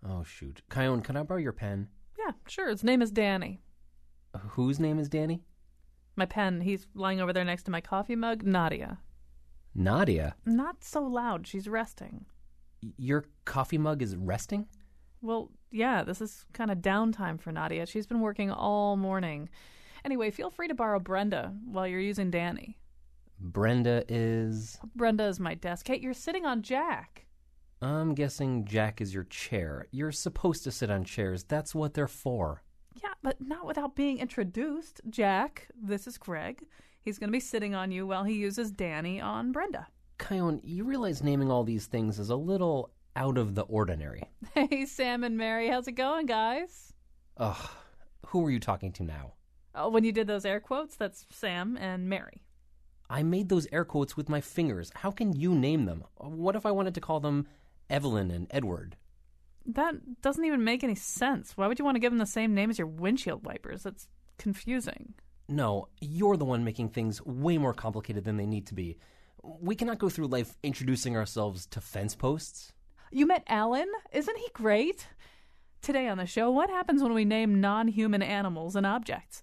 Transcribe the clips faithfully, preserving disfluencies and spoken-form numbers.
Oh, shoot. Kion, can I borrow your pen? Yeah, sure. His name is Danny. Whose name is Danny? My pen. He's lying over there next to my coffee mug. Nadia. Nadia? Not so loud. She's resting. Y- Your coffee mug is resting? Well, yeah, this is kind of downtime for Nadia. She's been working all morning. Anyway, feel free to borrow Brenda while you're using Danny. Brenda is... Brenda is my desk. Hey, you're sitting on Jack. I'm guessing Jack is your chair. You're supposed to sit on chairs. That's what they're for. Yeah, but not without being introduced. Jack, this is Craig. He's going to be sitting on you while he uses Danny on Brenda. Kion, you realize naming all these things is a little out of the ordinary. Hey, Sam and Mary, how's it going, guys? Ugh, who are you talking to now? Oh, when you did those air quotes, that's Sam and Mary. I made those air quotes with my fingers. How can you name them? What if I wanted to call them Evelyn and Edward? That doesn't even make any sense. Why would you want to give them the same name as your windshield wipers? That's confusing. No, you're the one making things way more complicated than they need to be. We cannot go through life introducing ourselves to fence posts. You met Alan? Isn't he great? Today on the show, what happens when we name non-human animals and objects?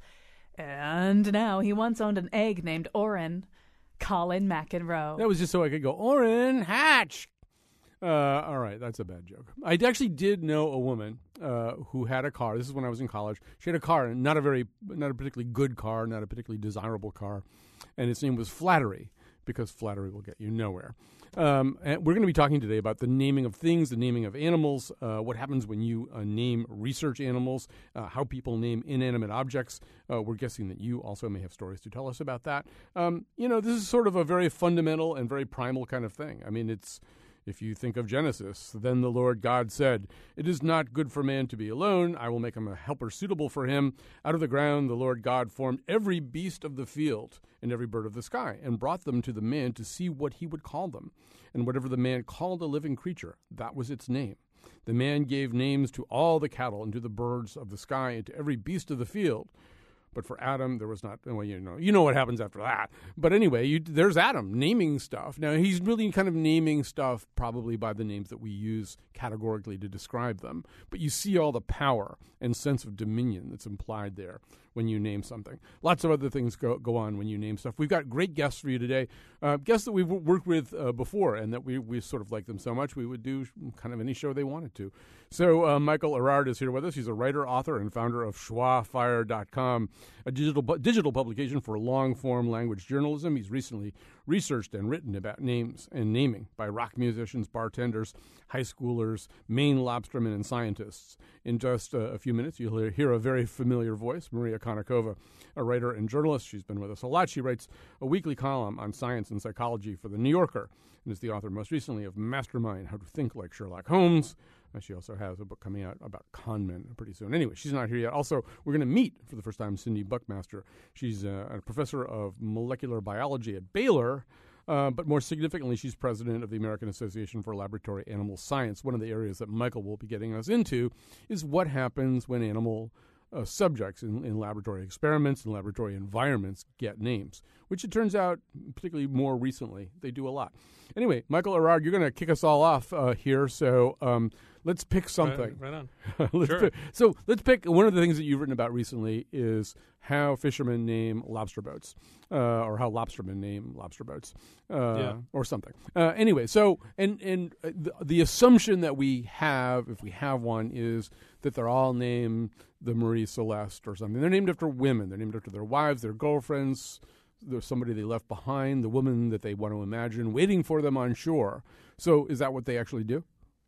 And now he once owned an egg named Oren. Colin McEnroe. That was just so I could go, Oren, hatch. Uh, all right, that's a bad joke. I actually did know a woman uh, who had a car. This is when I was in college. She had a car, and not a very, not a particularly good car, not a particularly desirable car, and its name was Flattery, because flattery will get you nowhere. Um, and we're going to be talking today about the naming of things, the naming of animals, uh, what happens when you uh, name research animals, uh, how people name inanimate objects. Uh, we're guessing that you also may have stories to tell us about that. Um, you know, this is sort of a very fundamental and very primal kind of thing. I mean, it's... If you think of Genesis, then the Lord God said, "It is not good for man to be alone. I will make him a helper suitable for him. Out of the ground the Lord God formed every beast of the field and every bird of the sky, and brought them to the man to see what he would call them. And whatever the man called a living creature, that was its name. The man gave names to all the cattle and to the birds of the sky and to every beast of the field. But for Adam, there was not, well, you know, you know what happens after that. But anyway, you, there's Adam naming stuff. Now, he's really kind of naming stuff probably by the names that we use categorically to describe them. But you see all the power and sense of dominion that's implied there when you name something. Lots of other things go, go on when you name stuff. We've got great guests for you today, uh, guests that we've worked with uh, before and that we, we sort of like them so much we would do kind of any show they wanted to. So uh, Michael Erard is here with us. He's a writer, author, and founder of schwa fire dot com, a digital digital publication for long-form language journalism. He's recently researched and written about names and naming by rock musicians, bartenders, high schoolers, Maine lobstermen, and scientists. In just uh, a few minutes, you'll hear, hear a very familiar voice, Maria Konnikova, a writer and journalist. She's been with us a lot. She writes a weekly column on science and psychology for The New Yorker and is the author most recently of Mastermind, How to Think Like Sherlock Holmes. Uh, she also has a book coming out about con men pretty soon. Anyway, she's not here yet. Also, we're going to meet for the first time Cindy Buckmaster. She's uh, a professor of molecular biology at Baylor, uh, but more significantly, she's president of the American Association for Laboratory Animal Science. One of the areas that Michael will be getting us into is what happens when animal uh, subjects in, in laboratory experiments and laboratory environments get names, which it turns out, particularly more recently, they do a lot. Anyway, Michael Erard, you're going to kick us all off uh, here, so um, let's pick something. Right, right on. let's Sure. pick, so let's pick, one of the things that you've written about recently is how fishermen name lobster boats, uh, or how lobstermen name lobster boats, uh, Yeah. or something. Uh, anyway, so, and, and the, the assumption that we have, if we have one, is that they're all named the Marie Celeste or something. They're named after women. They're named after their wives, their girlfriends, there's somebody they left behind, the woman that they want to imagine waiting for them on shore. So is that what they actually do?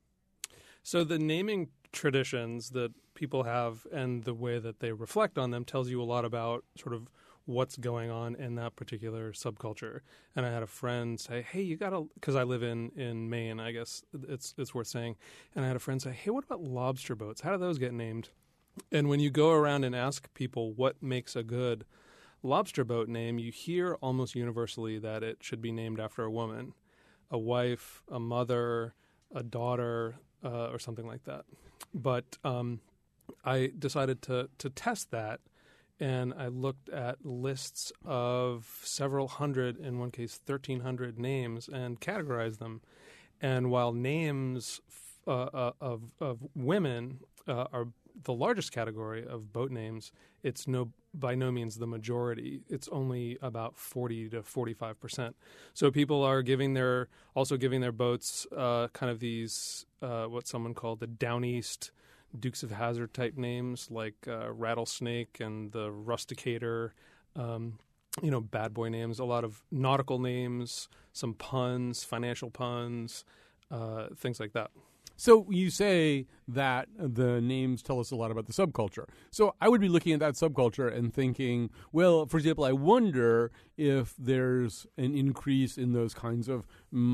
So the naming traditions that people have and the way that they reflect on them tells you a lot about sort of what's going on in that particular subculture. And I had a friend say, hey, you got to, because I live in, in Maine, I guess it's it's worth saying. And I had a friend say, hey, what about lobster boats? How do those get named? And when you go around and ask people what makes a good lobster boat name, you hear almost universally that it should be named after a woman, a wife, a mother, a daughter, uh, or something like that. But um, I decided to to test that, and I looked at lists of several hundred, in one case thirteen hundred names, and categorized them. And while names f- uh, uh, of of women uh, are the largest category of boat names. It's no by no means the majority. It's only about forty to forty-five percent. So people are giving their also giving their boats uh, kind of these uh, what someone called the Down East Dukes of Hazzard type names, like uh, Rattlesnake and the Rusticator. Um, you know, bad boy names, a lot of nautical names, some puns, financial puns, uh, things like that. So you say that the names tell us a lot about the subculture. So I would be looking at that subculture and thinking, well, for example, I wonder if there's an increase in those kinds of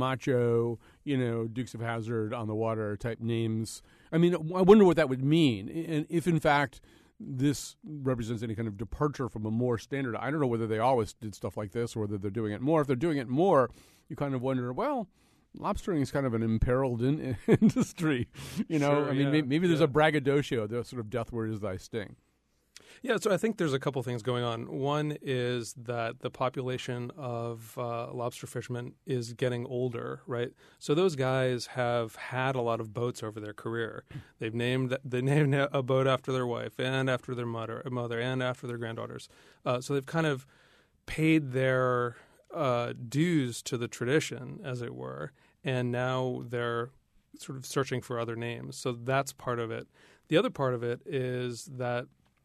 macho, you know, Dukes of Hazzard on the water type names. I mean, I wonder what that would mean. And if, in fact, this represents any kind of departure from a more standard. I don't know whether they always did stuff like this or whether they're doing it more. If they're doing it more, you kind of wonder, well, lobstering is kind of an imperiled in- industry. You know, Sure, I mean, yeah, maybe, maybe there's yeah. a braggadocio, the sort of death word is thy sting. Yeah, so I think there's a couple things going on. One is that the population of uh, lobster fishermen is getting older, right? So those guys have had a lot of boats over their career. They've named they named a boat after their wife and after their mother, mother and after their granddaughters. Uh, so they've kind of paid their uh, dues to the tradition, as it were, and now they're sort of searching for other names. So that's part of it. The other part of it is that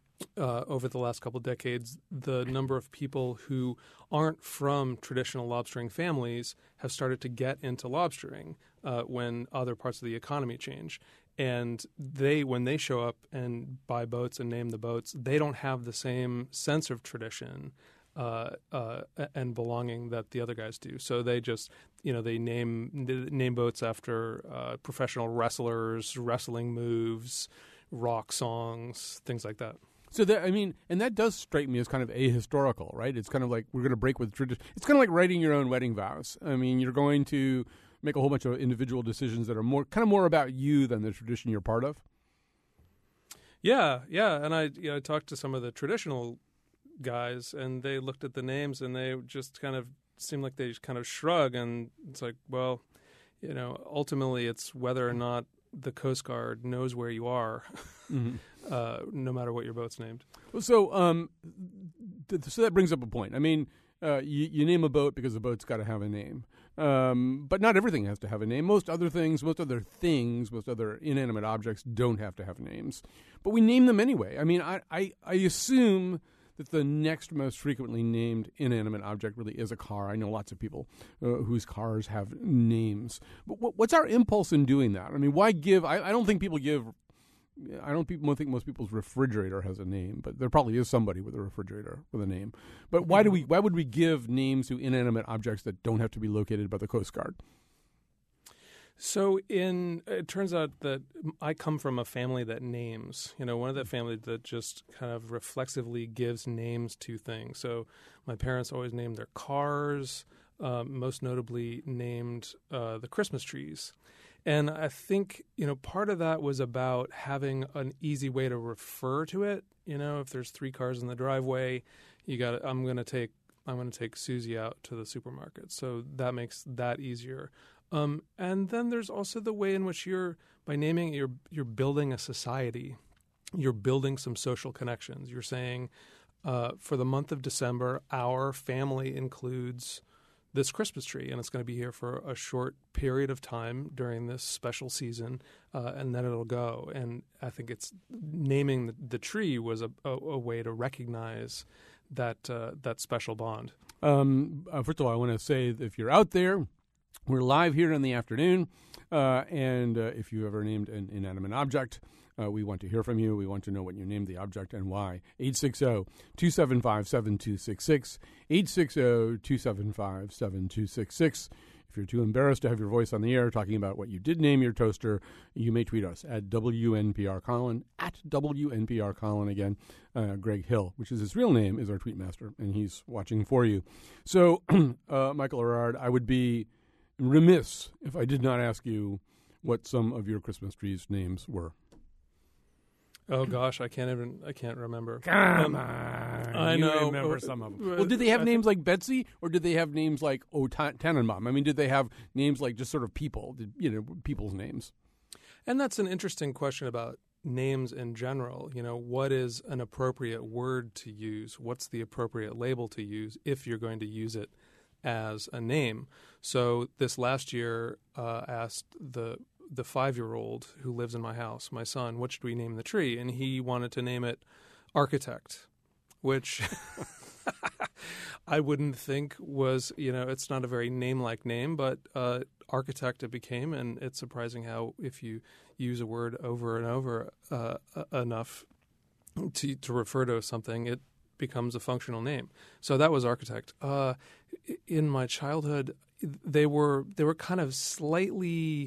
Uh, over the last couple of decades, the number of people who aren't from traditional lobstering families have started to get into lobstering uh, when other parts of the economy change. And they, when they show up and buy boats and name the boats, they don't have the same sense of tradition uh, uh, and belonging that the other guys do. So they just, you know, they name name boats after uh, professional wrestlers, wrestling moves, rock songs, things like that. So that, I mean, and that does strike me as kind of ahistorical, right? It's kind of like we're going to break with tradition. It's kind of like writing your own wedding vows. I mean, you're going to make a whole bunch of individual decisions that are more kind of more about you than the tradition you're part of. Yeah, yeah, and I, you know, I talked to some of the traditional guys, and they looked at the names, and they just kind of seemed like they just kind of shrug, and it's like, well, you know, ultimately, it's whether or not the Coast Guard knows where you are, mm-hmm. uh, no matter what your boat's named. So, um, th- so that brings up a point. I mean, uh, you, you name a boat because the boat's got to have a name, um, but not everything has to have a name. Most other things, most other things, most other inanimate objects don't have to have names, but we name them anyway. I mean, I, I, I assume that the next most frequently named inanimate object really is a car. I know lots of people uh, whose cars have names. But what, what's our impulse in doing that? I mean, why give? I, I don't think people give. I don't people think most people's refrigerator has a name, but there probably is somebody with a refrigerator with a name. But why do we? Why would we give names to inanimate objects that don't have to be located by the Coast Guard? So in it turns out that I come from a family that names, you know, one of the families that just kind of reflexively gives names to things. So my parents always named their cars, um, most notably named uh, the Christmas trees. And I think, you know, part of that was about having an easy way to refer to it. You know, if there's three cars in the driveway, you got I'm going to take I'm going to take Susie out to the supermarket. So that makes that easier. Um, and then there's also the way in which you're, by naming it, you're, you're building a society. You're building some social connections. You're saying, uh, for the month of December, our family includes this Christmas tree, and it's going to be here for a short period of time during this special season, uh, and then it'll go. And I think it's naming the, the tree was a, a, a way to recognize that uh, that special bond. Um, uh, first of all, I want to say that if you're out there, we're live here in the afternoon, uh, and uh, if you ever named an inanimate object, uh, we want to hear from you. We want to know what you named the object and why. eight six zero, two seven five, seven two six six, eight six zero, two seven five, seven two six six. If you're too embarrassed to have your voice on the air talking about what you did name your toaster, you may tweet us at W N P R Colin, at W N P R Colin again. Uh, Greg Hill, which is his real name, is our tweet master, and he's watching for you. So, uh, Michael Erard, I would be remiss if I did not ask you what some of your Christmas trees' names were. Oh gosh, I can't even. I can't remember. Come Um, on, I you know. remember Uh, some of them. uh, Well, did they have I names like Betsy, or did they have names like O Tannenbaum? I mean, did they have names like just sort of people? Did, you know, people's names? And that's an interesting question about names in general. You know, what is an appropriate word to use? What's the appropriate label to use if you're going to use it as a name? So this last year, uh, asked the the five-year-old who lives in my house, my son, what should we name the tree? And he wanted to name it Architect, which I wouldn't think was, you know, it's not a very name-like name, but uh, Architect it became, and it's surprising how if you use a word over and over uh, enough to to refer to something, it becomes a functional name. So that was Architect. Uh, in my childhood, they were they were kind of slightly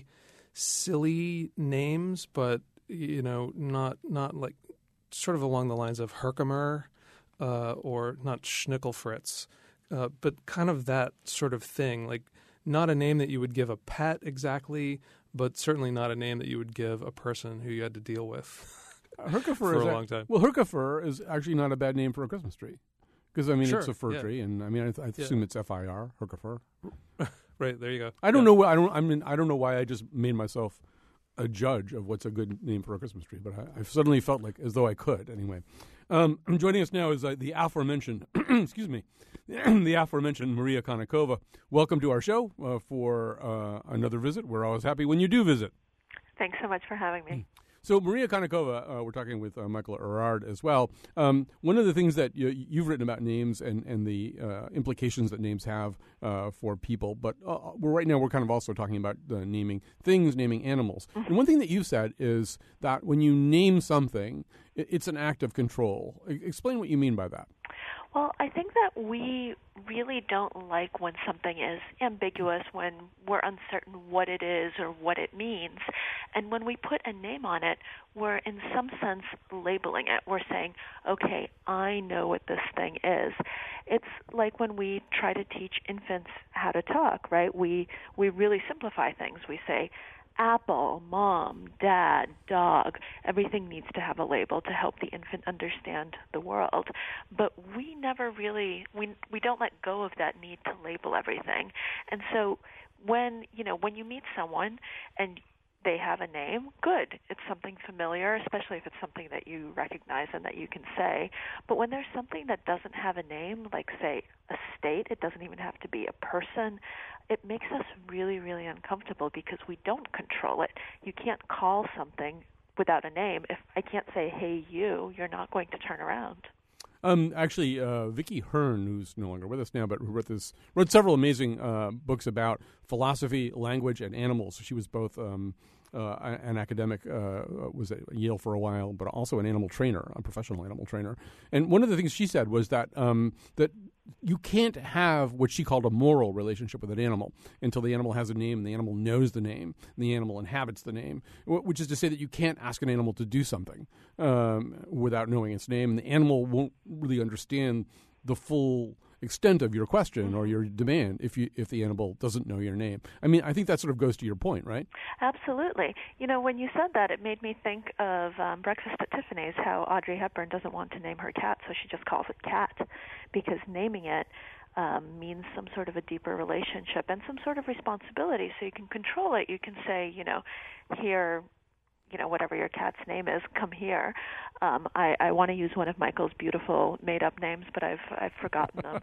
silly names, but you know, not not like sort of along the lines of Herkimer uh, or not Schnickelfritz, uh, but kind of that sort of thing. Like not a name that you would give a pet exactly, but certainly not a name that you would give a person who you had to deal with. Herkifer for is a a, long time. Well, Herkifer is actually not a bad name for a Christmas tree, because I mean Sure, it's a fir yeah. tree, and I mean I, I Yeah. assume it's F I R, Herkifer. Right, there you go. I don't Yeah. know. Why, I don't. I mean, I don't know why I just made myself a judge of what's a good name for a Christmas tree, but I, I suddenly felt like as though I could. Anyway, um, joining us now is uh, the aforementioned. excuse me, the aforementioned Maria Konnikova. Welcome to our show uh, for uh, another visit. We're always happy when you do visit. Thanks so much for having me. So Maria Konnikova, uh, we're talking with uh, Michael Erard as well. Um, one of the things that you, you've written about names and, and the uh, implications that names have uh, for people, but uh, we're, right now we're kind of also talking about uh, naming things, naming animals. Mm-hmm. And one thing that you've said is that when you name something, it, it's an act of control. E- explain what you mean by that. Well, I think that we really don't like when something is ambiguous, when we're uncertain what it is or what it means. And when we put a name on it, we're in some sense labeling it. We're saying, okay, I know what this thing is. It's like when we try to teach infants how to talk, right? We we really simplify things. We say, apple, mom, dad, dog, everything needs to have a label to help the infant understand the world. But we never really, we we don't let go of that need to label everything. And so when, you know, when you meet someone and they have a name, good. It's something familiar, especially if it's something that you recognize and that you can say. But when there's something that doesn't have a name, like, say, a state, it doesn't even have to be a person, it makes us really, really uncomfortable because we don't control it. You can't call something without a name. If I can't say, hey, you, you're not going to turn around. Um, actually, uh, Vicky Hearn, who's no longer with us now, but who wrote this, wrote several amazing uh, books about philosophy, language, and animals. She was both um, uh, an academic, uh, was at Yale for a while, but also an animal trainer, a professional animal trainer. And one of the things she said was that um, that you can't have what she called a moral relationship with an animal until the animal has a name and the animal knows the name and the animal inhabits the name, which is to say that you can't ask an animal to do something um, without knowing its name, and the animal won't really understand the full extent of your question or your demand if you if the animal doesn't know your name. I mean, I think that sort of goes to your point, right? Absolutely. You know, when you said that, it made me think of um, Breakfast at Tiffany's, how Audrey Hepburn doesn't want to name her cat, so she just calls it Cat, because naming it um, means some sort of a deeper relationship and some sort of responsibility, so you can control it. You can say, you know, here, you know, whatever your cat's name is, come here. Um, I, I want to use one of Michael's beautiful made-up names, but I've I've forgotten them.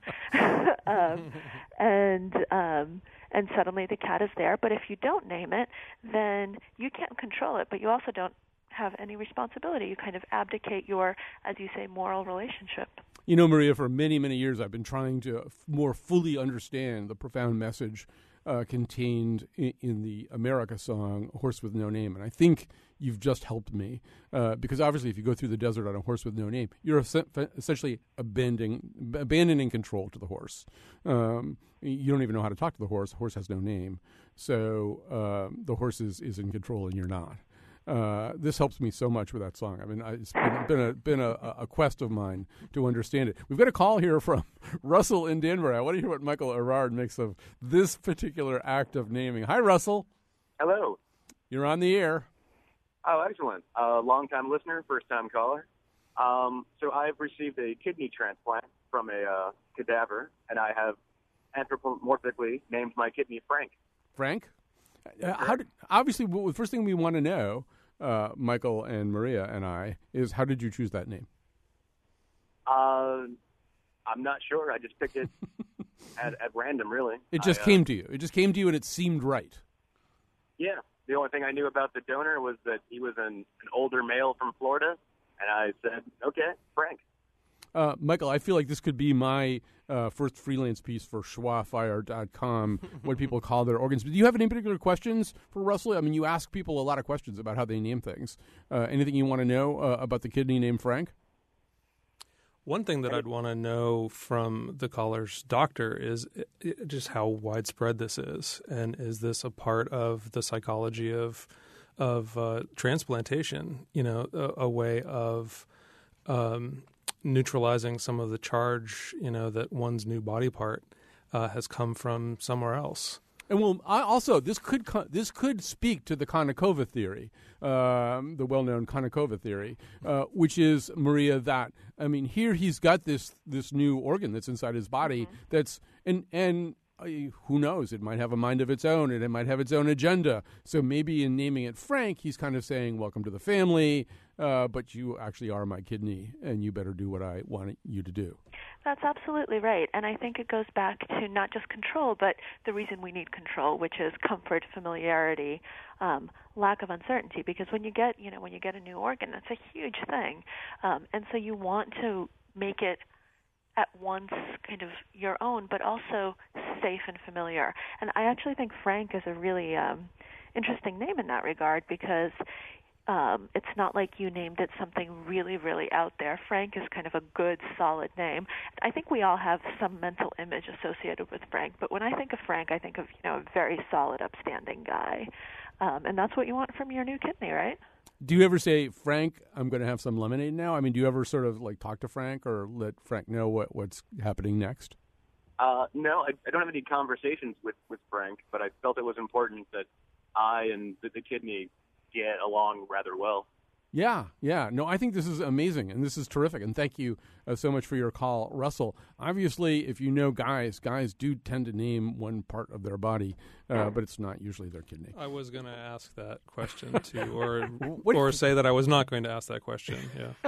um, and um, and suddenly the cat is there. But if you don't name it, then you can't control it, but you also don't have any responsibility. You kind of abdicate your, as you say, moral relationship. You know, Maria, for many, many years I've been trying to f- more fully understand the profound message uh, contained in, in the America song, Horse with No Name. And I think you've just helped me uh, because obviously if you go through the desert on a horse with no name, you're es- essentially abandoning, abandoning control to the horse. Um, you don't even know how to talk to the horse. The horse has no name. So uh, the horse is, is in control and you're not. Uh, this helps me so much with that song. I mean, I, it's been, been a been a, a quest of mine to understand it. We've got a call here from Russell in Denver. I want to hear what Michael Erard makes of this particular act of naming. Hi, Russell. Hello. You're on the air. Oh, excellent. Uh, long-time listener, first-time caller. Um, so I've received a kidney transplant from a uh, cadaver, and I have anthropomorphically named my kidney Frank. Frank? Uh, how did, obviously, well, the first thing we want to know, uh, Michael and Maria and I, is how did you choose that name? Uh, I'm not sure. I just picked it at, at random, really. It just I, uh, came to you. It just came to you, and it seemed right. Yeah. The only thing I knew about the donor was that he was an, an older male from Florida, and I said, okay, Frank. Uh, Michael, I feel like this could be my uh, first freelance piece for schwa fire dot com, what people call their organs. Do you have any particular questions for Russell? I mean, you ask people a lot of questions about how they name things. Uh, anything you want to know uh, about the kidney named Frank? One thing that I'd want to know from the caller's doctor is just how widespread this is, and is this a part of the psychology of of uh, transplantation? You know, a, a way of um, neutralizing some of the charge, you know, that one's new body part uh, has come from somewhere else. And well, I also this could co- this could speak to the Konnikova theory, um, the well-known Konnikova theory, uh, which is, Maria, that I mean, here he's got this this new organ that's inside his body. Mm-hmm. That's and and uh, who knows? It might have a mind of its own, and it might have its own agenda. So maybe in naming it Frank, he's kind of saying, "Welcome to the family." Uh, but you actually are my kidney, and you better do what I want you to do. That's absolutely right. And I think it goes back to not just control, but the reason we need control, which is comfort, familiarity, um, lack of uncertainty. Because when you get, you know, when you get a new organ, that's a huge thing. Um, and so you want to make it at once kind of your own, but also safe and familiar. And I actually think Frank is a really um, interesting name in that regard, because Um, it's not like you named it something really, really out there. Frank is kind of a good, solid name. I think we all have some mental image associated with Frank, but when I think of Frank, I think of, you know, a very solid, upstanding guy. Um, and that's what you want from your new kidney, right? Do you ever say, Frank, I'm going to have some lemonade now? I mean, do you ever sort of like talk to Frank or let Frank know what, what's happening next? Uh, no, I, I don't have any conversations with, with Frank, but I felt it was important that I and the, the kidney get along rather well. Yeah, yeah. No, I think this is amazing, and this is terrific, and thank you uh, so much for your call, Russell. Obviously, if you know guys, guys do tend to name one part of their body, uh, but it's not usually their kidney. I was going to ask that question, too, or or say that I was not going to ask that question, yeah.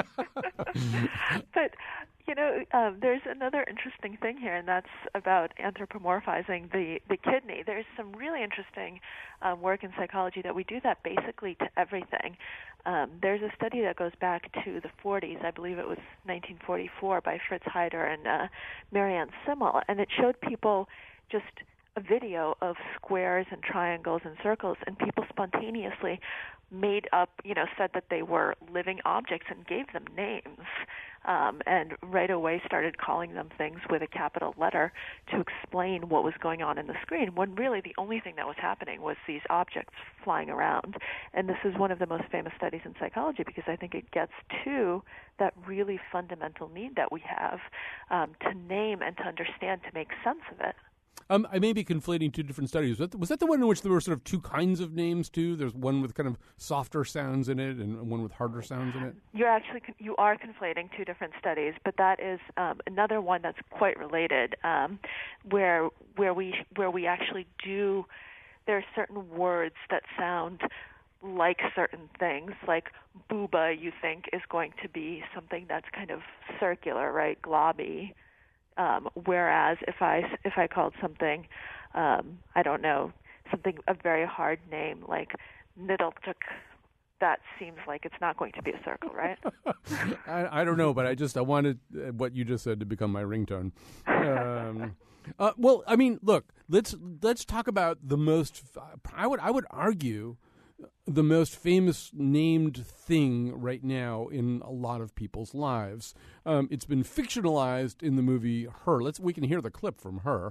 But, you know, um, there's another interesting thing here, and that's about anthropomorphizing the, the kidney. There's some really interesting um, work in psychology that we do that basically to everything. Um, there's a study that goes back to the forties, I believe it was nineteen forty-four, by Fritz Heider and uh, Marianne Simmel, and it showed people just a video of squares and triangles and circles, and people spontaneously made up, you know, said that they were living objects and gave them names, um, and right away started calling them things with a capital letter to explain what was going on in the screen, when really the only thing that was happening was these objects flying around. And this is one of the most famous studies in psychology, because I think it gets to that really fundamental need that we have um, to name and to understand, to make sense of it. Um, I may be conflating two different studies. Was that, was that the one in which there were sort of two kinds of names, too? There's one with kind of softer sounds in it and one with harder sounds in it? You're actually, you are conflating two different studies, but that is um, another one that's quite related, um, where where we where we actually do, there are certain words that sound like certain things, like booba, you think, is going to be something that's kind of circular, right, globby. Um, whereas if I if I called something, um, I don't know, something a very hard name like Niddletuk, that seems like it's not going to be a circle, right? I, I don't know, but I just I wanted what you just said to become my ringtone. Um, uh, well, I mean, look, let's let's talk about the most. I would I would argue the most famous named thing right now in a lot of people's lives. Um, it's been fictionalized in the movie Her. Let's we can hear the clip from Her.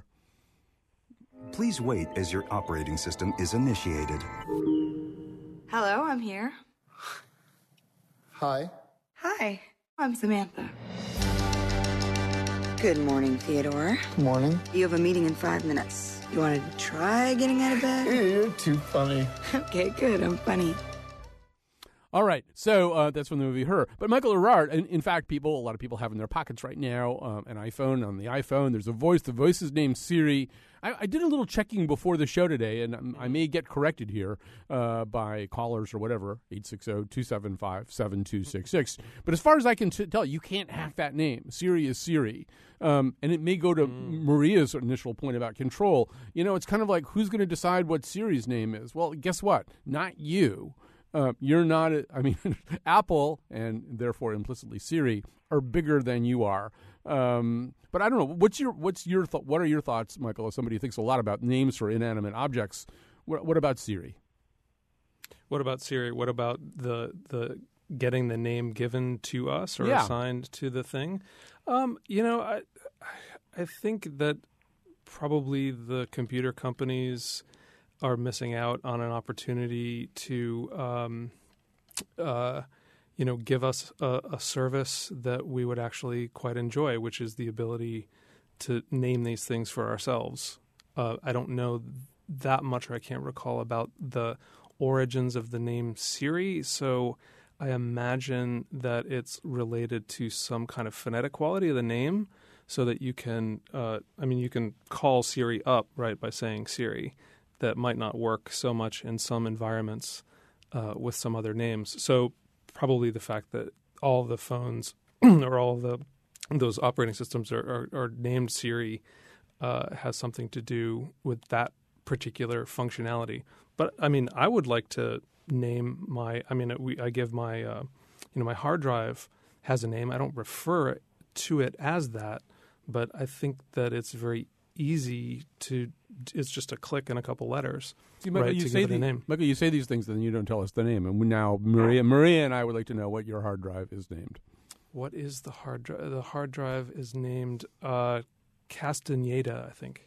Please wait as your operating system is initiated. Hello, I'm here. Hi. Hi, I'm Samantha. Good morning, Theodore. Good morning. You have a meeting in five minutes. You want to try getting out of bed? You're too funny. Okay, good. I'm funny. All right, so uh, that's from the movie Her. But Michael Erard, in, in fact, people, a lot of people have in their pockets right now um, an iPhone. On the iPhone, there's a voice. The voice is named Siri. I, I did a little checking before the show today, and I may get corrected here uh, by callers or whatever, eight six zero, two seven five, seven two six six. But as far as I can t- tell, you can't hack that name. Siri is Siri. Um, and it may go to mm. Maria's initial point about control. You know, it's kind of like, who's going to decide what Siri's name is? Well, guess what? Not you. Uh, you're not, a, I mean, Apple, and therefore implicitly Siri, are bigger than you are. Um, but I don't know. What's your, what's your, th- what are your thoughts, Michael, as somebody who thinks a lot about names for inanimate objects? What, what about Siri? What about Siri? What about the the getting the name given to us or yeah. assigned to the thing? Um, you know, I I think that probably the computer companies are missing out on an opportunity to, um, uh, you know, give us a, a service that we would actually quite enjoy, which is the ability to name these things for ourselves. Uh, I don't know that much, or I can't recall about the origins of the name Siri, so I imagine that it's related to some kind of phonetic quality of the name, so that you can, uh, I mean, you can call Siri up, right, by saying Siri. That might not work so much in some environments uh, with some other names. So probably the fact that all the phones or all the those operating systems are, are, are named Siri uh, has something to do with that particular functionality. But I mean, I would like to name my. I mean, we, I give my uh, you know my hard drive has a name. I don't refer to it as that, but I think that it's very easy to. It's just a click and a couple letters. See, Michael, right, you to say give it the, a name. Michael, you say these things, then you don't tell us the name. And we now, Maria, Maria and I would like to know what your hard drive is named. What is the hard drive? The hard drive is named uh, Castaneda, I think.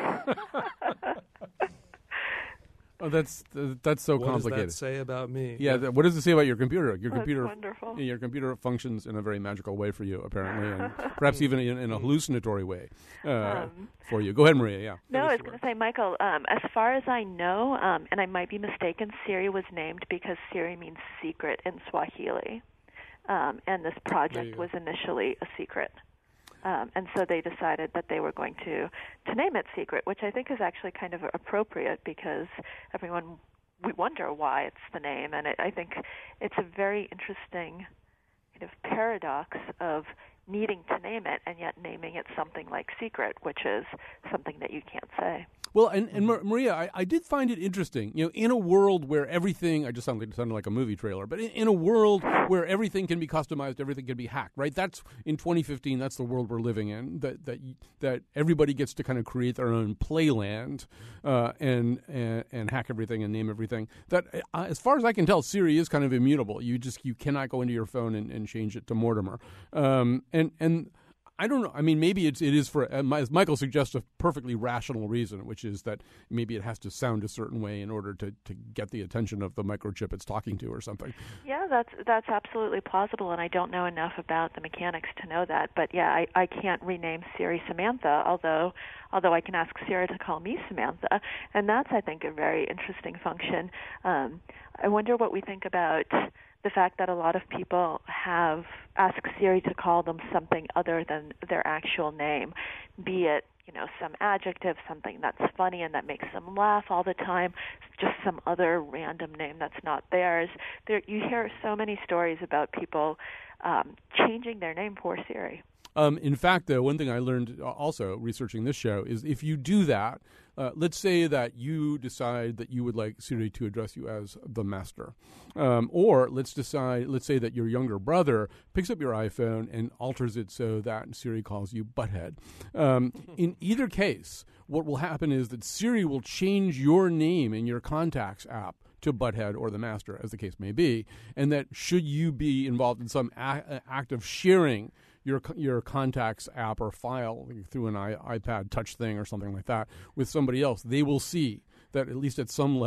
Oh, that's uh, that's so what complicated. What does that say about me? Yeah, th- what does it say about your computer? Your That's computer, wonderful. your computer functions in a very magical way for you, apparently, and perhaps even in, in a hallucinatory way uh, Um, for you. Go ahead, Maria. Yeah. No, I was going to say, Michael, um, as far as I know, um, and I might be mistaken, Siri was named because Siri means secret in Swahili. Um, and this project was initially a secret. Um, and so they decided that they were going to, to name it Secret, which I think is actually kind of appropriate because everyone, we wonder why it's the name. And it, I think it's a very interesting kind of paradox of needing to name it and yet naming it something like Secret, which is something that you can't say. Well, and, and Maria, I, I did find it interesting. You know, in a world where everything, I just sounded, sounded like a movie trailer, but in, in a world where everything can be customized, everything can be hacked, right? That's, in twenty fifteen, that's the world we're living in, that that that everybody gets to kind of create their own playland uh, and, and and hack everything and name everything. That, uh, as far as I can tell, Siri is kind of immutable. You just, you cannot go into your phone and, and change it to Mortimer. Um, and, and, I don't know. I mean, maybe it's, it is for, as Michael suggests, a perfectly rational reason, which is that maybe it has to sound a certain way in order to, to get the attention of the microchip it's talking to or something. Yeah, that's that's absolutely plausible, and I don't know enough about the mechanics to know that. But yeah, I, I can't rename Siri Samantha, although although I can ask Siri to call me Samantha, and that's, I think, a very interesting function. Um, I wonder what we think about the fact that a lot of people have asked Siri to call them something other than their actual name, be it, you know, some adjective, something that's funny and that makes them laugh all the time, just some other random name that's not theirs. There, you hear so many stories about people um, changing their name for Siri. Um, in fact, though, one thing I learned also researching this show is if you do that, uh, let's say that you decide that you would like Siri to address you as the master. Um, or let's decide, let's say that your younger brother picks up your iPhone and alters it so that Siri calls you butthead. Um, in either case, what will happen is that Siri will change your name in your contacts app to Butthead or the Master, as the case may be, and that should you be involved in some a- act of sharing your your contacts app or file through an I, iPad touch thing or something like that with somebody else, they will see that at least at some level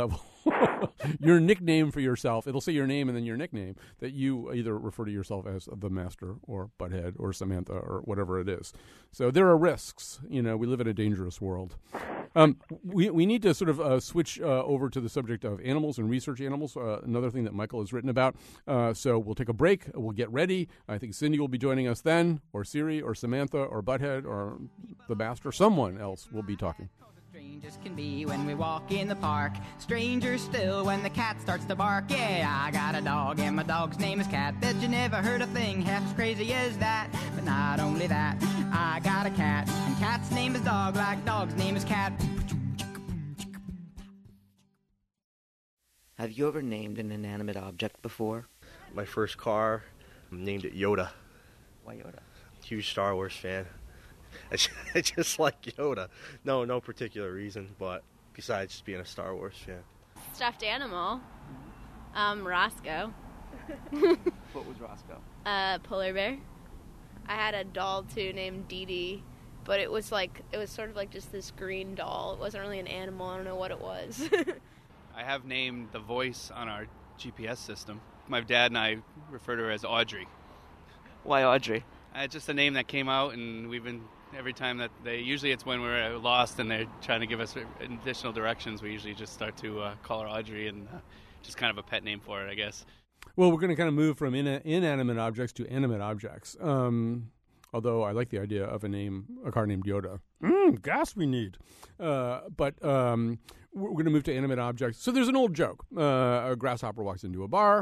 your nickname for yourself. It'll say your name and then your nickname that you either refer to yourself as the Master or Butthead or Samantha or whatever it is. So there are risks. You know, we live in a dangerous world. Um, we we need to sort of uh, switch uh, over to the subject of animals and research animals, uh, another thing that Michael has written about. Uh, so we'll take a break. We'll get ready. I think Cindy will be joining us then, or Siri, or Samantha, or Butthead, or the Master. Someone else will be talking. Strangers can be when we walk in the park. Strangers still when the cat starts to bark. Yeah, I got a dog and my dog's name is Cat. Bet you never heard a thing half as crazy as that. But not only that, I got a cat. And cat's name is Dog like dog's name is Cat. Have you ever named an inanimate object before? My first car, I named it Yoda. Why Yoda? Huge Star Wars fan. I just, I just like Yoda. No, no particular reason, but besides just being a Star Wars fan. Stuffed animal. Um, Roscoe. What was Roscoe? Uh, polar bear. I had a doll too named Dee Dee, but it was like, it was sort of like just this green doll. It wasn't really an animal. I don't know what it was. I have named the voice on our G P S system. My dad and I refer to her as Audrey. Why Audrey? Uh, it's just a name that came out, and we've been, every time that they, usually it's when we're lost and they're trying to give us additional directions, we usually just start to uh, call her Audrey, and uh, just kind of a pet name for it, I guess. Well, we're going to kind of move from in- inanimate objects to animate objects. Um, although I like the idea of a name, a car named Yoda. Mm, gas we need. Uh, but um, we're going to move to animate objects. So there's an old joke. Uh, a grasshopper walks into a bar,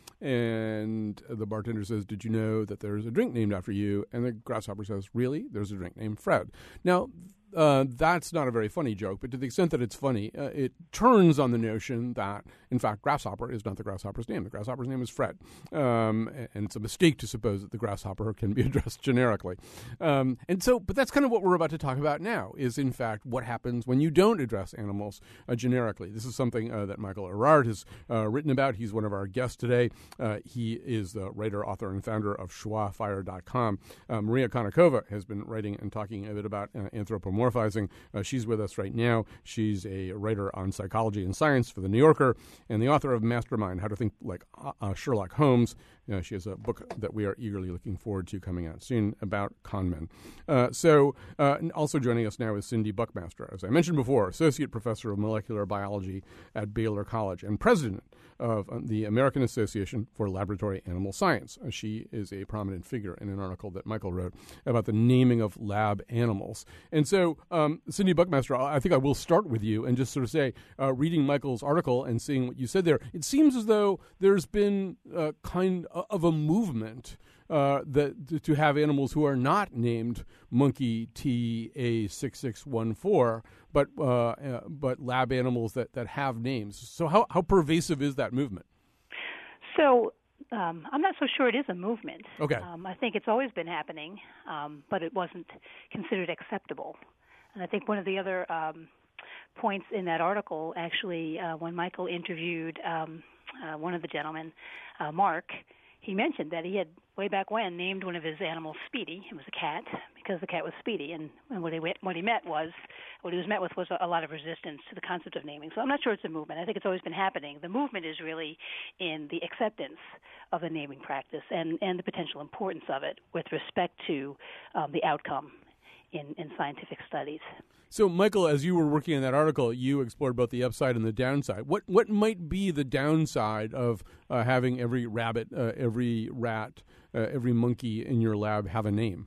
and the bartender says, "Did you know that there's a drink named after you?" And the grasshopper says, "Really? There's a drink named Fred." Now, uh, that's not a very funny joke, but to the extent that it's funny, uh, it turns on the notion that, in fact, grasshopper is not the grasshopper's name. The grasshopper's name is Fred. Um, and it's a mistake to suppose that the grasshopper can be addressed generically. Um, and so, but that's kind of what we're about to talk about now, is, in fact, what happens when you don't address animals uh, generically. This is something uh, that Michael Erard has uh, written about. He's one of our guests today. Uh, he is the writer, author, and founder of schwa fire dot com. Uh, Maria Konnikova has been writing and talking a bit about uh, anthropomorphizing. Uh, she's with us right now. She's a writer on psychology and science for The New Yorker and the author of Mastermind, How to Think Like uh, Sherlock Holmes. Uh, she has a book that we are eagerly looking forward to coming out soon about con men. Uh, so uh, also joining us now is Cindy Buckmaster, as I mentioned before, Associate Professor of Molecular Biology at Baylor College and President of the American Association for Laboratory Animal Science. Uh, she is a prominent figure in an article that Michael wrote about the naming of lab animals. And so, um, Cindy Buckmaster, I think I will start with you and just sort of say, uh, reading Michael's article and seeing what you said there, it seems as though there's been uh, kind of a movement uh, that to have animals who are not named Monkey T A six six one four, but uh, uh, but lab animals that, that have names. So how, how pervasive is that movement? So um, I'm not so sure it is a movement. Okay. Um, I think it's always been happening, um, but it wasn't considered acceptable. And I think one of the other um, points in that article, actually, uh, when Michael interviewed um, uh, one of the gentlemen, uh, Mark, he mentioned that he had, way back when, named one of his animals Speedy. It was a cat, because the cat was Speedy. And, and what, he went, what he met was, what he was met with was a, a lot of resistance to the concept of naming. So I'm not sure it's a movement. I think it's always been happening. The movement is really in the acceptance of the naming practice and, and the potential importance of it with respect to um, the outcome in, in scientific studies. So, Michael, as you were working on that article, you explored both the upside and the downside. What what might be the downside of uh, having every rabbit, uh, every rat, uh, every monkey in your lab have a name?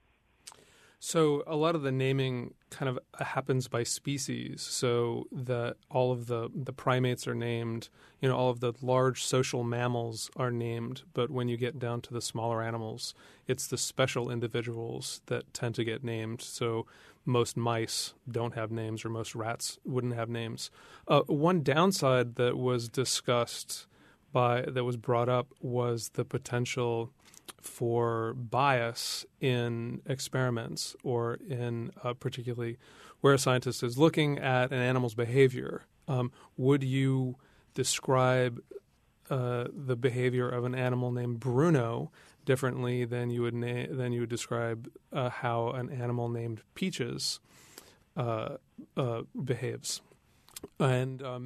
So a lot of the naming kind of happens by species. So that all of the, the primates are named, you know, all of the large social mammals are named. But when you get down to the smaller animals, it's the special individuals that tend to get named. So most mice don't have names, or most rats wouldn't have names. Uh, one downside that was discussed by that was brought up was the potential for bias in experiments, or in uh, particularly where a scientist is looking at an animal's behavior. Um, would you describe uh, the behavior of an animal named Bruno differently than you would na- than you would describe uh, how an animal named Peaches uh, uh, behaves? And um,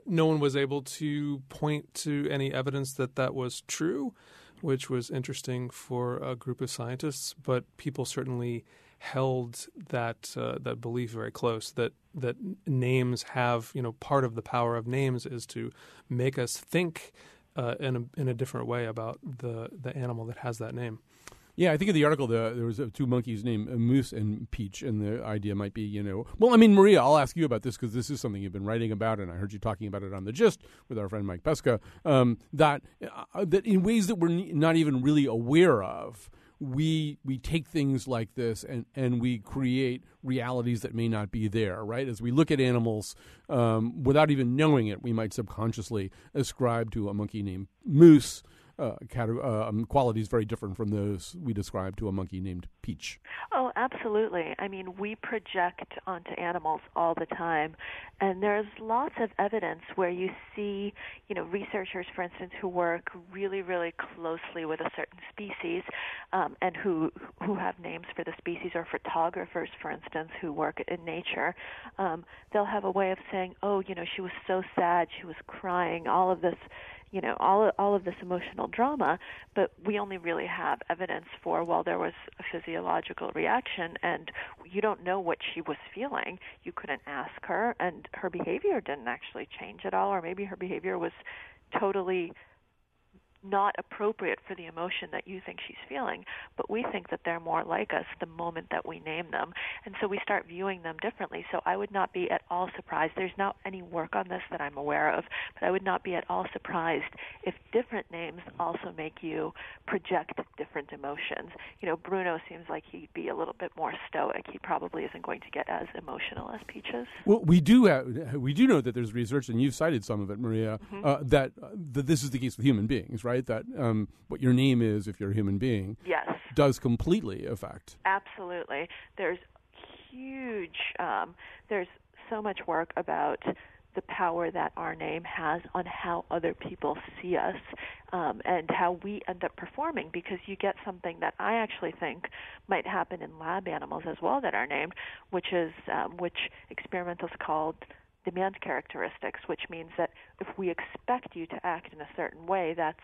no one was able to point to any evidence that that was true, which was interesting for a group of scientists. But people certainly held that uh, that belief very close, that that names have, you know, part of the power of names is to make us think uh, in a, in a different way about the the animal that has that name. Yeah, I think in the article the, there was uh, two monkeys named uh, Moose and Peach, and the idea might be, you know, well, I mean, Maria, I'll ask you about this because this is something you've been writing about, and I heard you talking about it on The Gist with our friend Mike Pesca, um, that uh, that in ways that we're n- not even really aware of, we we take things like this and, and we create realities that may not be there, right? As we look at animals, um, without even knowing it, we might subconsciously ascribe to a monkey named Moose Uh, cat- uh, um, qualities very different from those we describe to a monkey named Peach. Oh, absolutely. I mean, we project onto animals all the time, and there's lots of evidence where you see, you know, researchers, for instance, who work really, really closely with a certain species, um, and who who have names for the species, or photographers, for instance, who work in nature. Um, they'll have a way of saying, oh, you know, she was so sad, she was crying, all of this, you know, all all of this emotional drama, but we only really have evidence for, well, there was a physiological reaction, and you don't know what she was feeling. You couldn't ask her, and her behavior didn't actually change at all, or maybe her behavior was totally not appropriate for the emotion that you think she's feeling, but we think that they're more like us the moment that we name them, and so we start viewing them differently. So I would not be at all surprised. There's not any work on this that I'm aware of, but I would not be at all surprised if different names also make you project different emotions. You know, Bruno seems like he'd be a little bit more stoic. He probably isn't going to get as emotional as Peaches. Well, we do have, we do know that there's research, and you've cited some of it, Maria, Mm-hmm. uh, that uh, that this is the case with human beings, right? That um, what your name is, if you're a human being, yes, does completely affect. Absolutely. There's huge, um, there's so much work about the power that our name has on how other people see us, um, and how we end up performing, because you get something that I actually think might happen in lab animals as well that are named, which is um, which experimentals called demand characteristics, which means that if we expect you to act in a certain way, that's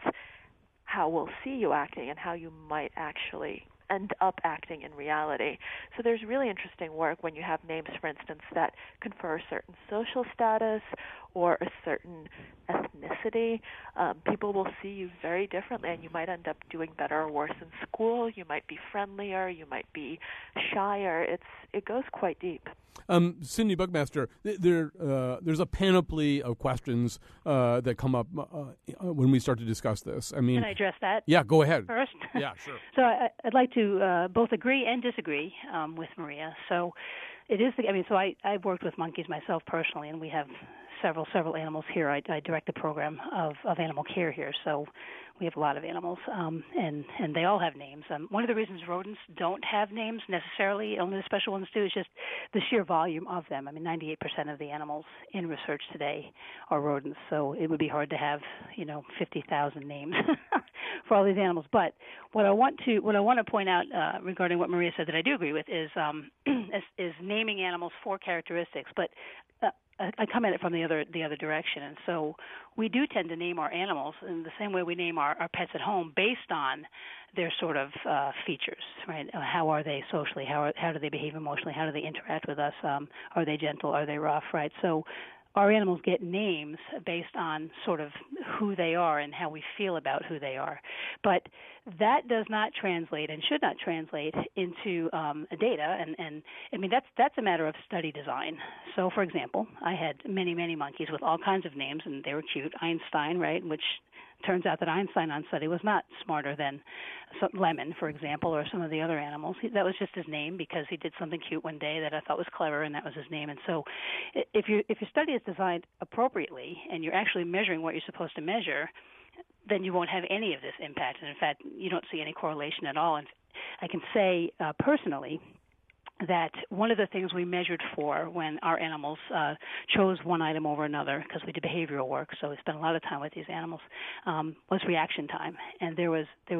how we'll see you acting and how you might actually end up acting in reality. So there's really interesting work when you have names, for instance, that confer a certain social status or a certain ethnicity. Um, people will see you very differently, and you might end up doing better or worse in school. You might be friendlier. You might be shyer. It's it goes quite deep. Um, Cindy Buckmaster, th- there, uh, there's a panoply of questions uh, that come up uh, when we start to discuss this. I mean, Can I address that? Yeah, go ahead. First? Yeah, sure. So I, I'd like to uh, both agree and disagree um, with Maria. So it is, the, I mean, so I, I've worked with monkeys myself personally, and we have several, several animals here. I, I direct the program of, of animal care here, so we have a lot of animals, um, and, and they all have names. Um, one of the reasons rodents don't have names necessarily, only the special ones do, is just the sheer volume of them. I mean, ninety-eight percent of the animals in research today are rodents, so it would be hard to have, you know, fifty thousand names for all these animals. But what I want to what I want to point out uh, regarding what Maria said that I do agree with is um, is, is naming animals for characteristics, but uh, I come at it from the other the other direction, and so we do tend to name our animals in the same way we name our, our pets at home, based on their sort of uh, features, right? Uh, how are they socially? How are, how do they behave emotionally? How do they interact with us? Um, are they gentle? Are they rough? Right? So our animals get names based on sort of who they are and how we feel about who they are. But that does not translate and should not translate into um, data. And, and I mean, that's that's a matter of study design. So, for example, I had many, many monkeys with all kinds of names, and they were cute. Einstein, right, which turns out that Einstein on study was not smarter than Lemon, for example, or some of the other animals. He, that was just his name because he did something cute one day that I thought was clever, and that was his name. And so if, you, if your study is designed appropriately and you're actually measuring what you're supposed to measure, then you won't have any of this impact. And, in fact, you don't see any correlation at all. And I can say uh, personally that one of the things we measured for when our animals uh, chose one item over another, because we did behavioral work, so we spent a lot of time with these animals, um, was reaction time. And there was there was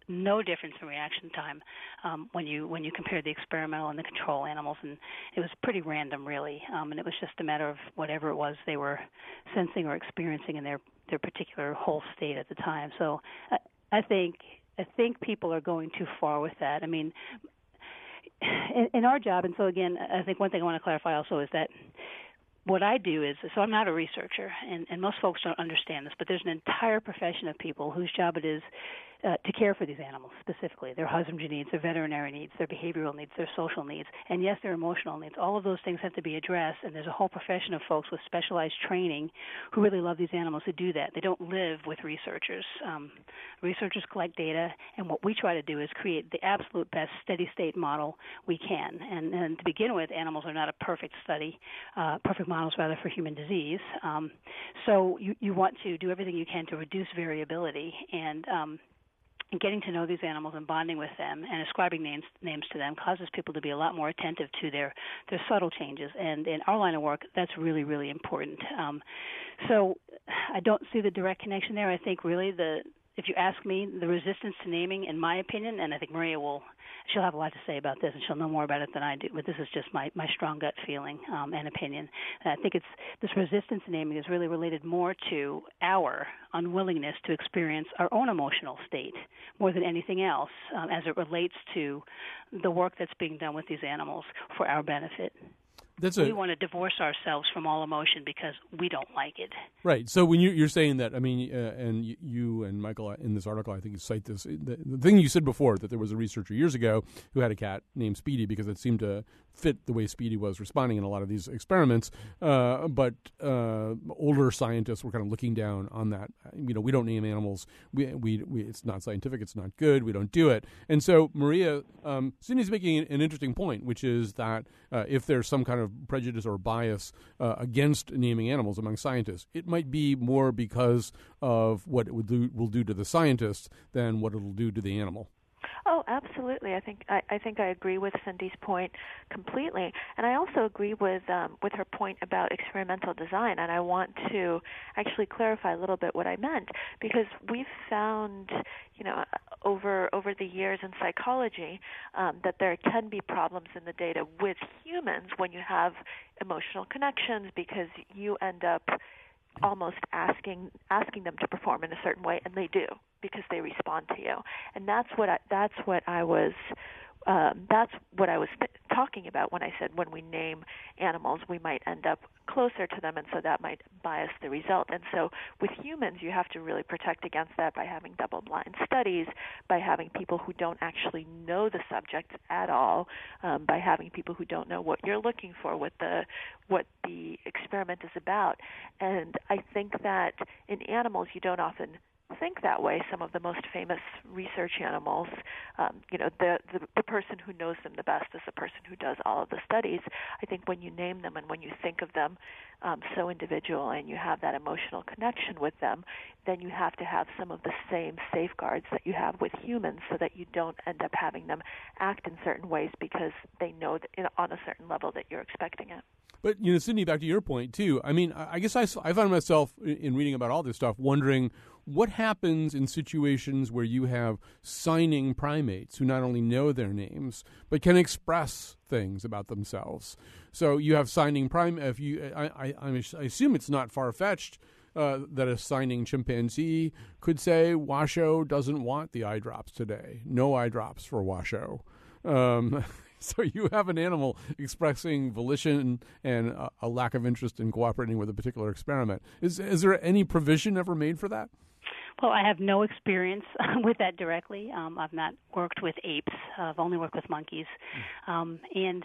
no difference in reaction time um, when you when you compare the experimental and the control animals, and it was pretty random, really. Um, and it was just a matter of whatever it was they were sensing or experiencing in their their particular whole state at the time. So I, I think I think people are going too far with that. I mean, in, in our job, and so again, I think one thing I want to clarify also is that what I do is, so I'm not a researcher, and, and most folks don't understand this, but there's an entire profession of people whose job it is uh, to care for these animals specifically, their husbandry needs, their veterinary needs, their behavioral needs, their social needs, and yes, their emotional needs. All of those things have to be addressed, and there's a whole profession of folks with specialized training who really love these animals who do that. They don't live with researchers. Um, researchers collect data, and what we try to do is create the absolute best steady-state model we can. And, and to begin with, animals are not a perfect study, uh, perfect models rather for human disease. Um, so you, you want to do everything you can to reduce variability, and um, And getting to know these animals and bonding with them and ascribing names names to them causes people to be a lot more attentive to their, their subtle changes. And in our line of work, that's really, really important. Um, so I don't see the direct connection there. I think really the, if you ask me, the resistance to naming, in my opinion, and I think Maria will, she'll have a lot to say about this, and she'll know more about it than I do, but this is just my, my strong gut feeling um, and opinion. And I think it's this resistance to naming is really related more to our unwillingness to experience our own emotional state more than anything else um, as it relates to the work that's being done with these animals for our benefit. That's a, we want to divorce ourselves from all emotion because we don't like it. Right. So when you, you're saying that, I mean, uh, and you, you and Michael in this article, I think you cite this, the, the thing you said before, that there was a researcher years ago who had a cat named Speedy because it seemed to fit the way Speedy was responding in a lot of these experiments. Uh, but uh, older scientists were kind of looking down on that. You know, we don't name animals. We, we, we it's not scientific. It's not good. We don't do it. And so Maria, um, Sydney's making an interesting point, which is that uh, if there's some kind of prejudice or bias uh, against naming animals among scientists, it might be more because of what it would do, will do to the scientists than what it'll do to the animal. Oh, absolutely. I think I, I think I agree with Cindy's point completely, and I also agree with um, with her point about experimental design. And I want to actually clarify a little bit what I meant, because we've found, you know, over over the years in psychology um, that there can be problems in the data with humans when you have emotional connections, because you end up almost asking asking them to perform in a certain way, and they do because they respond to you. And that's what I, that's what I was um, that's what I was th- talking about when I said when we name animals, we might end up closer to them, and so that might bias the result. And so with humans, you have to really protect against that by having double-blind studies, by having people who don't actually know the subject at all, um, by having people who don't know what you're looking for, what the what the experiment is about. And I think that in animals, you don't often think that way. Some of the most famous research animals, um, you know, the, the the person who knows them the best is the person who does all of the studies. I think when you name them and when you think of them um, so individual and you have that emotional connection with them, then you have to have some of the same safeguards that you have with humans, so that you don't end up having them act in certain ways because they know that in, on a certain level that you're expecting it. But, you know, Sydney, back to your point, too. I mean, I guess I, I found myself, in reading about all this stuff, wondering what happens in situations where you have signing primates who not only know their names, but can express things about themselves. So you have signing primates. If you, I, I, I assume it's not far-fetched uh, that a signing chimpanzee could say, Washoe doesn't want the eye drops today. No eye drops for Washoe. Um So you have an animal expressing volition and a, a lack of interest in cooperating with a particular experiment. Is is there any provision ever made for that? Well, I have no experience with that directly. Um, I've not worked with apes. Uh, I've only worked with monkeys. Um, and,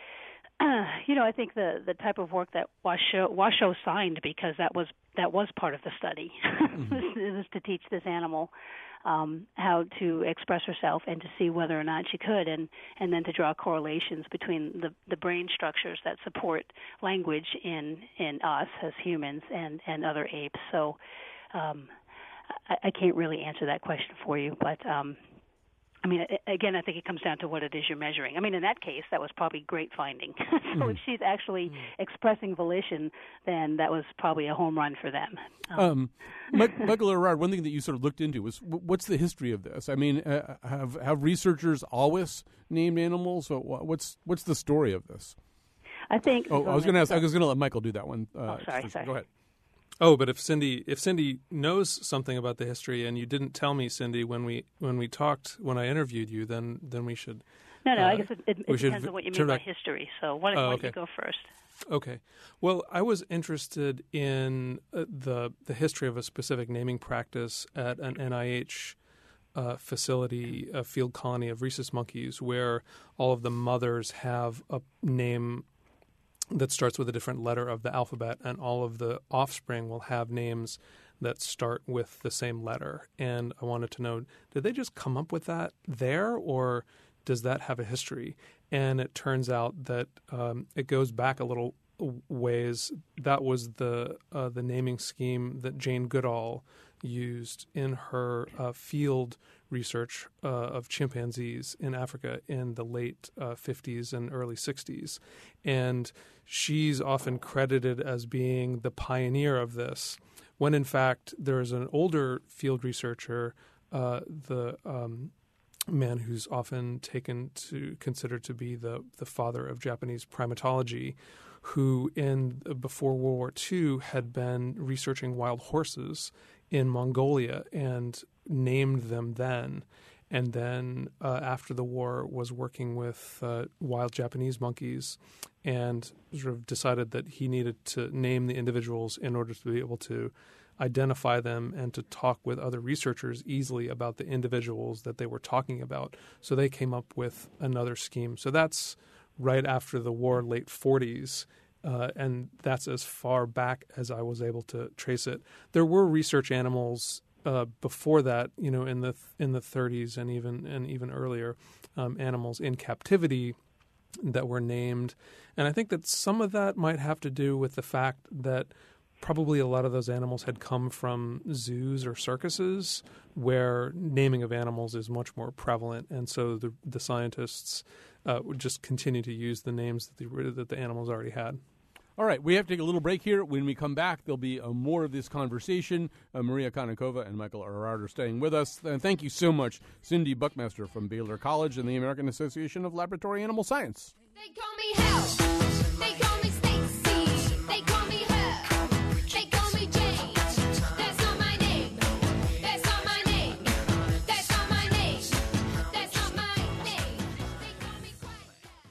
uh, you know, I think the, the type of work that Washoe, Washoe signed, because that was that was part of the study, mm-hmm. it was to teach this animal Um, how to express herself and to see whether or not she could, and, and then to draw correlations between the, the brain structures that support language in, in us as humans and, and other apes. So um, I, I can't really answer that question for you, but um, I mean, a- again, I think it comes down to what it is you're measuring. I mean, in that case, that was probably great finding. so Mm. if she's actually expressing volition, then that was probably a home run for them. Um, Um, Mike, Michael Erard, one thing that you sort of looked into was w- what's the history of this? I mean, uh, have have researchers always named animals? Or wha- what's what's the story of this? I think. Oh, I was going to ask. I was going to let Michael do that one. Uh, Oh, sorry, first. sorry. Go ahead. Oh, but if Cindy if Cindy knows something about the history and you didn't tell me, Cindy, when we when we talked when I interviewed you, then then we should. No, no. uh, I guess it, it, we it should depends on what you turn mean by back- history. So why, Oh, why don't okay. you go first? Okay. Well, I was interested in uh, the the history of a specific naming practice at an N I H uh, facility, a field colony of rhesus monkeys, where all of the mothers have a name that starts with a different letter of the alphabet, and all of the offspring will have names that start with the same letter. And I wanted to know, did they just come up with that there, or does that have a history? And it turns out that um, it goes back a little ways. That was the uh, the naming scheme that Jane Goodall used in her uh, field research uh, of chimpanzees in Africa in the late uh, fifties and early sixties. And she's often credited as being the pioneer of this, when in fact there's an older field researcher, uh, the um, man who's often taken to consider to be the, the father of Japanese primatology, who in before World War Two had been researching wild horses in Mongolia and named them then, and then uh, after the war was working with uh, wild Japanese monkeys and sort of decided that he needed to name the individuals in order to be able to identify them and to talk with other researchers easily about the individuals that they were talking about. So they came up with another scheme. So that's right after the war, late forties, uh, and that's as far back as I was able to trace it. There were research animals uh, before that, you know, in the in the thirties and even and even earlier, um, animals in captivity that were named, and I think that some of that might have to do with the fact that probably a lot of those animals had come from zoos or circuses where naming of animals is much more prevalent, and so the the scientists uh, would just continue to use the names that the that the animals already had. All right, we have to take a little break here. When we come back, there'll be uh, more of this conversation. Uh, Maria Konnikova and Michael Erard are staying with us. And thank you so much, Cindy Buckmaster from Baylor College and the American Association of Laboratory Animal Science. They call me Hell. They call me Stacy. They call me Her. They call me Jane. That's not my name. That's not my name. That's not my name. That's not my name. They call me Quiet.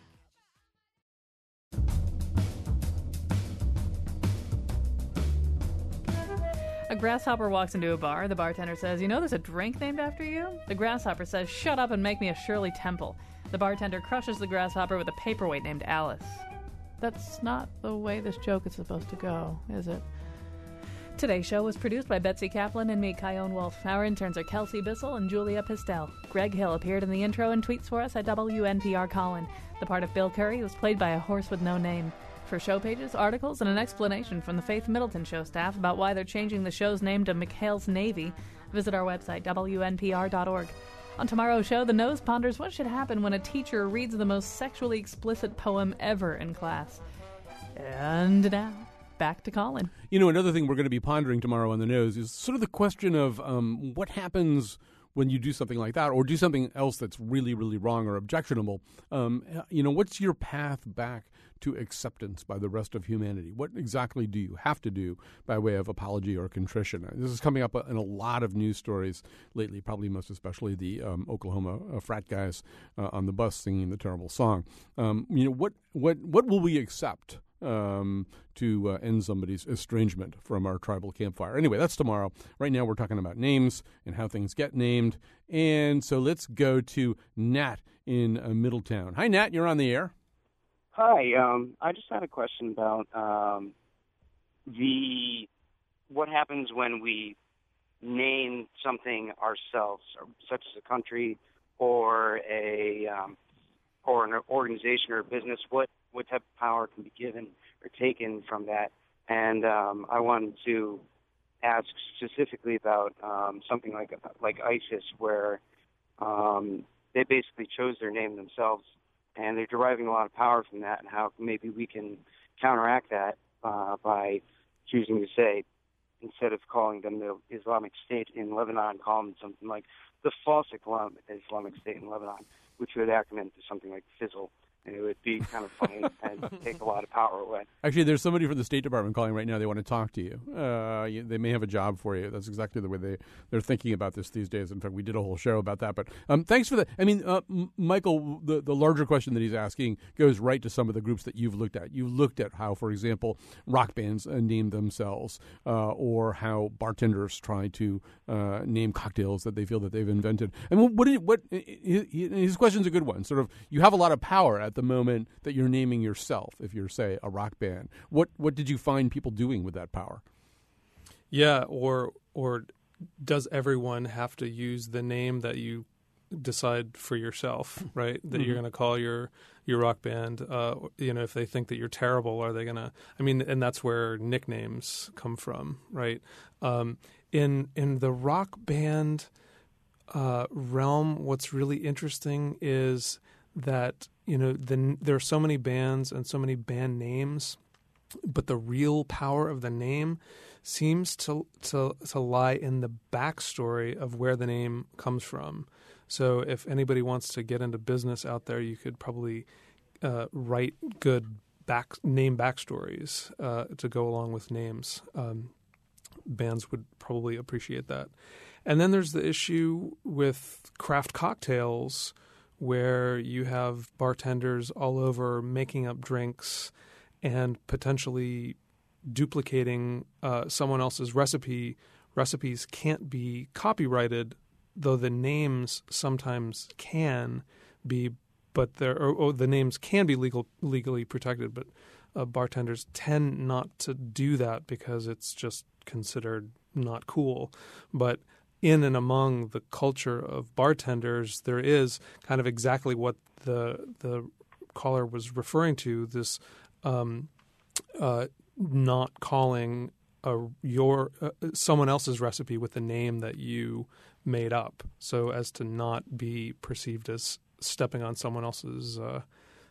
A grasshopper walks into a bar. The bartender says, "You know there's a drink named after you?" The grasshopper says, "Shut up and make me a Shirley Temple." The bartender crushes the grasshopper with a paperweight named Alice. That's not the way this joke is supposed to go, is it? Today's show was produced by Betsy Kaplan and me, Kyone Wolf. Our interns are Kelsey Bissell and Julia Pistel. Greg Hill appeared in the intro and tweets for us at W N P R Colin. The part of Bill Curry was played by a horse with no name. For show pages, articles, and an explanation from the Faith Middleton Show staff about why they're changing the show's name to McHale's Navy, visit our website, W N P R dot org. On tomorrow's show, the Nose ponders what should happen when a teacher reads the most sexually explicit poem ever in class. And now, back to Colin. You know, another thing we're going to be pondering tomorrow on the Nose is sort of the question of um, what happens when you do something like that or do something else that's really, really wrong or objectionable. Um, you know, what's your path back to acceptance by the rest of humanity? What exactly do you have to do by way of apology or contrition? This is coming up in a lot of news stories lately, probably most especially the um, Oklahoma uh, frat guys uh, on the bus singing the terrible song. Um, you know, what, what, what will we accept um, to uh, end somebody's estrangement from our tribal campfire? Anyway, that's tomorrow. Right now we're talking about names and how things get named. And so let's go to Nat in uh, Middletown. Hi, Nat. You're on the air. Hi, um, I just had a question about um, the what happens when we name something ourselves, such as a country or a um, or an organization or a business. What what type of power can be given or taken from that? And um, I wanted to ask specifically about um, something like like ISIS, where um, they basically chose their name themselves, and they're deriving a lot of power from that, and how maybe we can counteract that uh, by choosing to say, instead of calling them the Islamic State in Lebanon, call them something like the false Islam- Islamic State in Lebanon, which would acronym to something like FIZZLE. And it would be kind of funny and take a lot of power away. Actually, there's somebody from the State Department calling right now. They want to talk to you. Uh, you they may have a job for you. That's exactly the way they, they're thinking about this these days. In fact, we did a whole show about that. But um, thanks for that. I mean, uh, M- Michael, the, the larger question that he's asking goes right to some of the groups that you've looked at. You've looked at how, for example, rock bands uh, name themselves, uh, or how bartenders try to uh, name cocktails that they feel that they've invented. And what, what, what his, his question's a good one. Sort of, you have a lot of power at the moment that you're naming yourself, if you're, say, a rock band. What what did you find people doing with that power? Yeah, or or does everyone have to use the name that you decide for yourself, right? That Mhm. you're going to call your your rock band. Uh, you know, if they think that you're terrible, are they going to? I mean, and that's where nicknames come from, right? Um, in in the rock band uh, realm, what's really interesting is that, you know, the, there are so many bands and so many band names, but the real power of the name seems to to to lie in the backstory of where the name comes from. So if anybody wants to get into business out there, you could probably uh, write good back name backstories uh, to go along with names. Um, bands would probably appreciate that. And then there's the issue with craft cocktails, where you have bartenders all over making up drinks and potentially duplicating uh, someone else's recipe. Recipes can't be copyrighted, though the names sometimes can be, but there or, or the names can be legal legally protected. But uh, bartenders tend not to do that because it's just considered not cool. But in and among the culture of bartenders, there is kind of exactly what the the caller was referring to, this um, uh, not calling a, your uh, someone else's recipe with the name that you made up, so as to not be perceived as stepping on someone else's uh,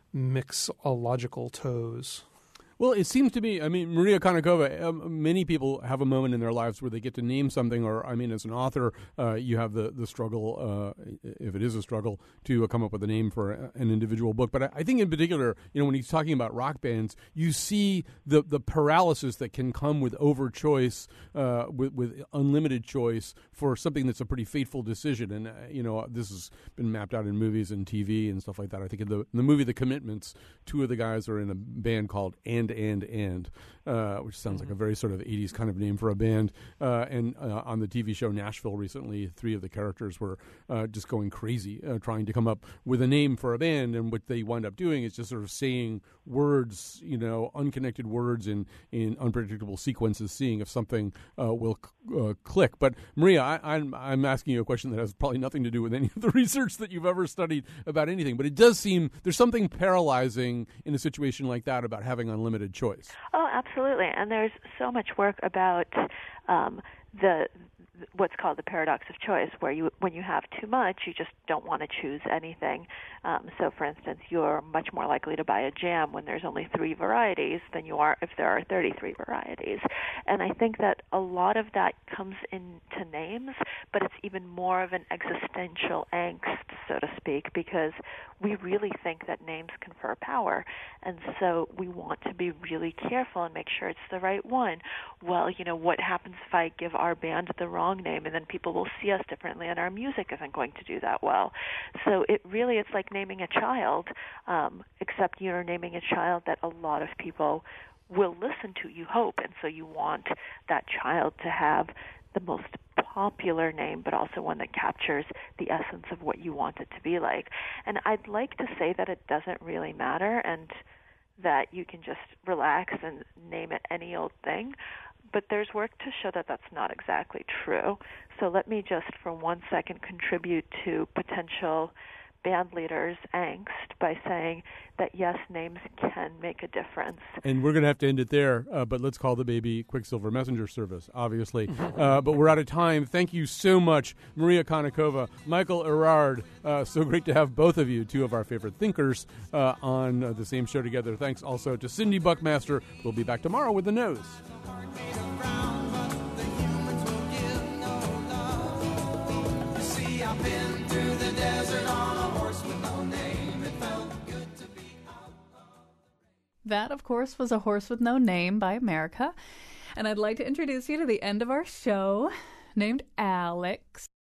mixological toes. Well, it seems to me, I mean, Maria Konnikova, um, many people have a moment in their lives where they get to name something, or, I mean, as an author, uh, you have the, the struggle, uh, if it is a struggle, to uh, come up with a name for an individual book. But I, I think in particular, you know, when he's talking about rock bands, you see the, the paralysis that can come with over-choice, uh, with, with unlimited choice for something that's a pretty fateful decision. And, uh, you know, this has been mapped out in movies and T V and stuff like that. I think in the, in the movie The Commitments, two of the guys are in a band called And and and uh, which sounds like a very sort of eighties kind of name for a band. Uh, and uh, on the T V show Nashville recently, three of the characters were uh, just going crazy uh, trying to come up with a name for a band. And what they wind up doing is just sort of saying words, you know, unconnected words in, in unpredictable sequences, seeing if something uh, will uh, click. But Maria, I, I'm, I'm asking you a question that has probably nothing to do with any of the research that you've ever studied about anything. But it does seem there's something paralyzing in a situation like that about having unlimited choice. Oh, absolutely. And there's so much work about um, the what's called the paradox of choice, where you, when you have too much, you just don't want to choose anything. Um, so, for instance, you're much more likely to buy a jam when there's only three varieties than you are if there are thirty-three varieties. And I think that a lot of that comes into names, but it's even more of an existential angst, so to speak, because we really think that names confer power. And so we want to be really careful and make sure it's the right one. Well, you know, what happens if I give our band the wrong name, and then people will see us differently, and our music isn't going to do that well. So it really, it's like naming a child, um, except you're naming a child that a lot of people will listen to, you hope, and so you want that child to have the most popular name, but also one that captures the essence of what you want it to be like. And I'd like to say that it doesn't really matter, and that you can just relax and name it any old thing. But there's work to show that that's not exactly true. So let me just for one second contribute to potential band leaders' angst by saying that, yes, names can make a difference. And we're going to have to end it there, uh, but let's call the baby Quicksilver Messenger Service, obviously. uh, but we're out of time. Thank you so much, Maria Konnikova, Michael Erard. Uh, so great to have both of you, two of our favorite thinkers, uh, on uh, the same show together. Thanks also to Cindy Buckmaster. We'll be back tomorrow with The Nose. I've been through the desert on a horse with no name. It felt good to be out. That, of course, was A Horse with No Name by America. And I'd like to introduce you to the end of our show, named Alex.